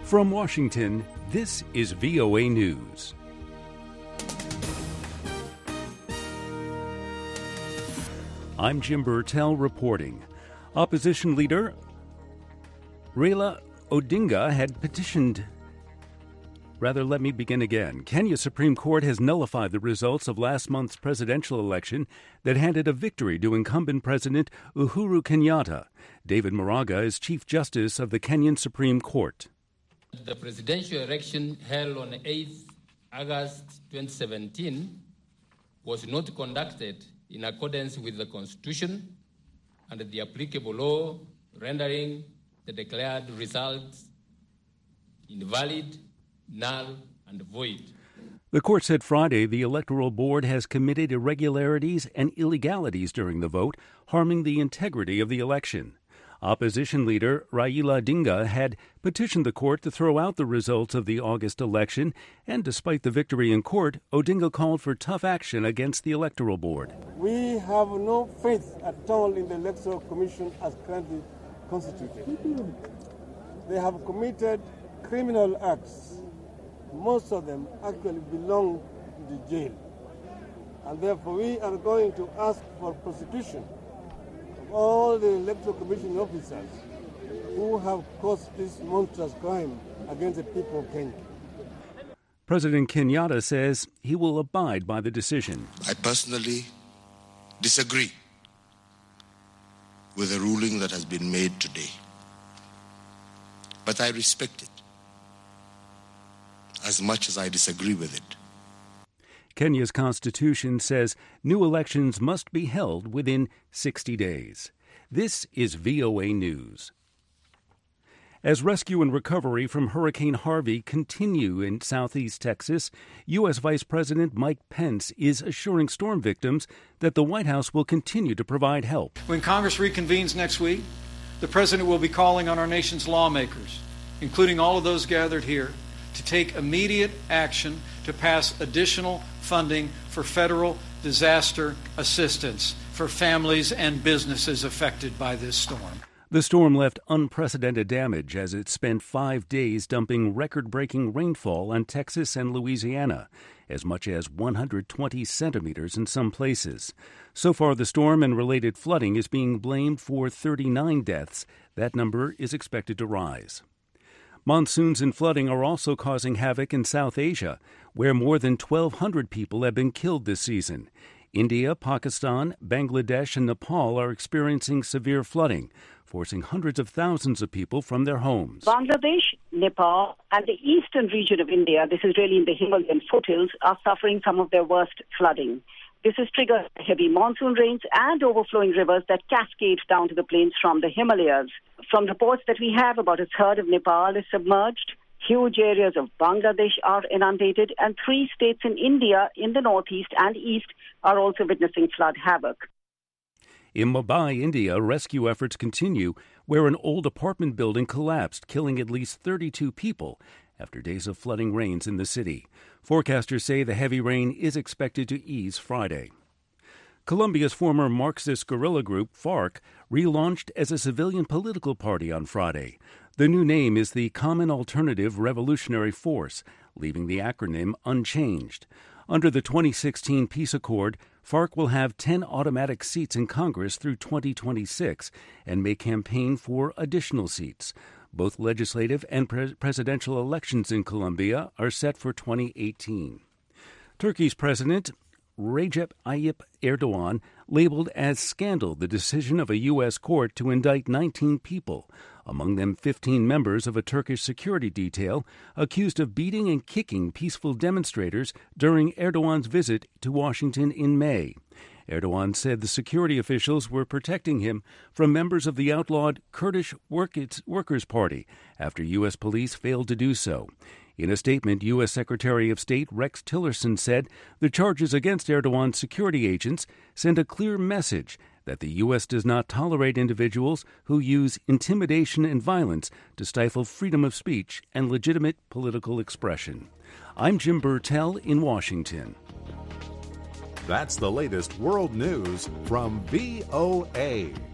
From Washington, this is VOA News. I'm Jim Burtell reporting. Opposition leader Raila Odinga had petitioned. Let me begin again. Kenya's Supreme Court has nullified the results of last month's presidential election that handed a victory to incumbent President Uhuru Kenyatta. David Maraga is Chief Justice of the Kenyan Supreme Court. The presidential election held on 8th August 2017 was not conducted in accordance with the Constitution and the applicable law, rendering the declared results invalid, null, and void. The court said Friday the Electoral Board has committed irregularities and illegalities during the vote, harming the integrity of the election. Opposition leader Raila Odinga had petitioned the court to throw out the results of the August election, and despite the victory in court, Odinga called for tough action against the Electoral Board. We have no faith at all in the Electoral Commission as currently constituted. They have committed criminal acts. Most of them actually belong to the jail. And therefore we are going to ask for prosecution of all the Electoral Commission officers who have caused this monstrous crime against the people of Kenya. President Kenyatta says he will abide by the decision. I personally disagree with the ruling that has been made today. But I respect it as much as I disagree with it. Kenya's constitution says new elections must be held within 60 days. This is VOA News. As rescue and recovery from Hurricane Harvey continue in southeast Texas, U.S. Vice President Mike Pence is assuring storm victims that the White House will continue to provide help. When Congress reconvenes next week, the President will be calling on our nation's lawmakers, including all of those gathered here, to take immediate action to pass additional funding for federal disaster assistance for families and businesses affected by this storm. The storm left unprecedented damage as it spent 5 days dumping record-breaking rainfall on Texas and Louisiana, as much as 120 centimeters in some places. So far, the storm and related flooding is being blamed for 39 deaths. That number is expected to rise. Monsoons and flooding are also causing havoc in South Asia, where more than 1,200 people have been killed this season. India, Pakistan, Bangladesh, and Nepal are experiencing severe flooding, forcing hundreds of thousands of people from their homes. Bangladesh, Nepal, and the eastern region of India, this is really in the Himalayan foothills, are suffering some of their worst flooding. This has triggered heavy monsoon rains and overflowing rivers that cascade down to the plains from the Himalayas. From reports that we have, about a third of Nepal is submerged, huge areas of Bangladesh are inundated, and 3 states in India in the northeast and east are also witnessing flood havoc. In Mumbai, India, rescue efforts continue, where an old apartment building collapsed, killing at least 32 people after days of flooding rains in the city. Forecasters say the heavy rain is expected to ease Friday. Colombia's former Marxist guerrilla group, FARC, relaunched as a civilian political party on Friday. The new name is the Common Alternative Revolutionary Force, leaving the acronym unchanged. Under the 2016 peace accord, FARC will have 10 automatic seats in Congress through 2026 and may campaign for additional seats. Both legislative and presidential elections in Colombia are set for 2018. Turkey's President Recep Tayyip Erdogan labeled as scandal the decision of a U.S. court to indict 19 people, among them 15 members of a Turkish security detail, accused of beating and kicking peaceful demonstrators during Erdogan's visit to Washington in May. Erdogan said the security officials were protecting him from members of the outlawed Kurdish Workers' Party after U.S. police failed to do so. In a statement, U.S. Secretary of State Rex Tillerson said the charges against Erdogan's security agents send a clear message that the U.S. does not tolerate individuals who use intimidation and violence to stifle freedom of speech and legitimate political expression. I'm Jim Burtell in Washington. That's the latest world news from VOA.